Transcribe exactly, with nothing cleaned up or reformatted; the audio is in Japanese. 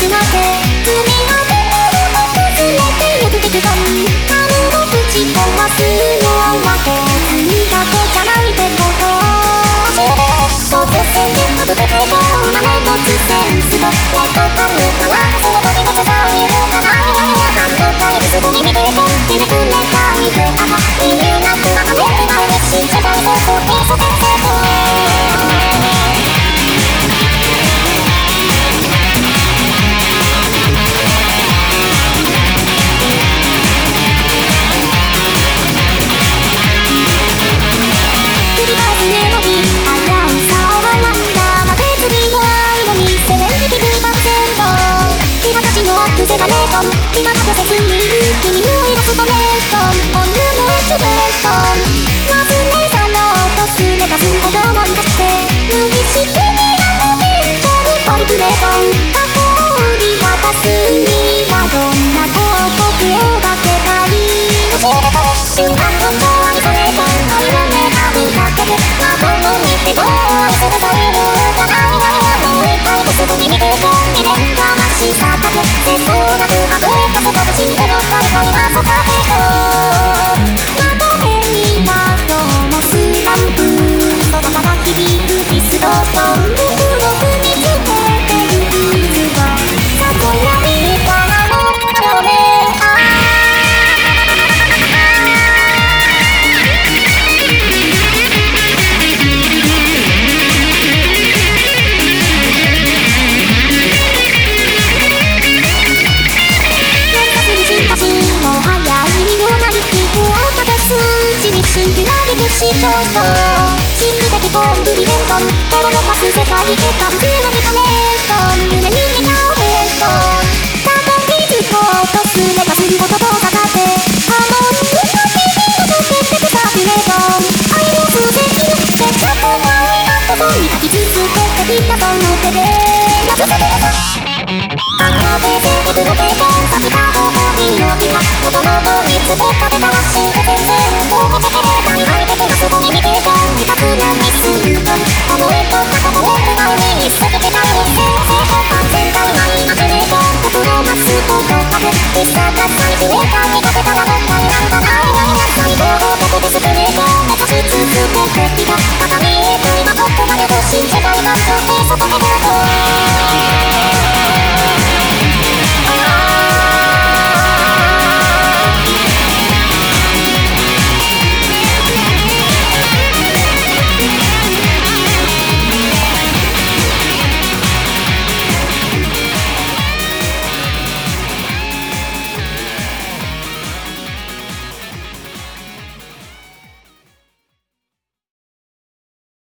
つまって積み上げるもの崩れてゆくべきだに春をぶち壊すのはこう君だけじゃないってことそう突然で飛ぶべきも真似とつセンスとレッドカルーからその時の世界に動かない半導体にすぐに見てこんでめくれたいであの意味なくあの目が嬉しい世界放送でそ先生と今までせずに君に追い出すコメントオンヌのエチュベーション忘れ去ろうとすればすほど思い出して無意識にあのビートにポリプレート過去に渡すにはどんなこと手をかけたい教えてほしい瞬間の遠いそれと愛を願うだけで孫の見ても愛するというのがないなもう一回とすぐに見てこんにね魂さかけせそうなくあふれたそこで死んでの最後に朝させとまとめにはどうもスタンプそばから響くキスとトンブ僕につけてるクイズが里闇からのよねシンキュラリ不死鳥と心理的コンプリベントン驚かす世界結果普通のリカメントン夢に見たオベントたとえ気づこうとすればすることとかかってハモングの耳を溶けてくサーキュレートン愛をすべきのせっかくないなとに書き続けてきたその手で約束だあのページにプロペートンさせた方向に大きな元の通りつけたべたらしい